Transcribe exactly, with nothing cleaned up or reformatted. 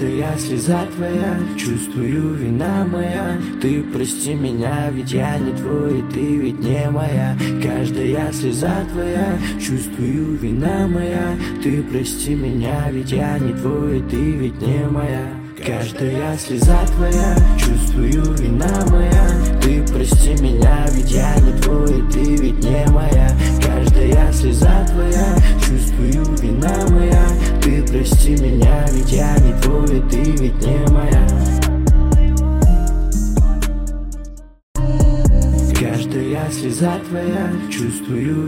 Каждая слеза твоя, чувствую, вина моя. Ты прости меня, ведь я не твой, и ты ведь не моя. Каждая слеза твоя, чувствую, вина моя. Ты прости меня, ведь я не твой, и ты ведь не моя. Каждая слеза твоя, чувствую, вина моя. Ты прости меня, ведь я не твой, и ты ведь не моя. Каждая слеза твоя, чувствую, вина моя. Ты прости меня, ведь я не твой, и ты ведь не моя. Каждая слеза твоя, чувствую,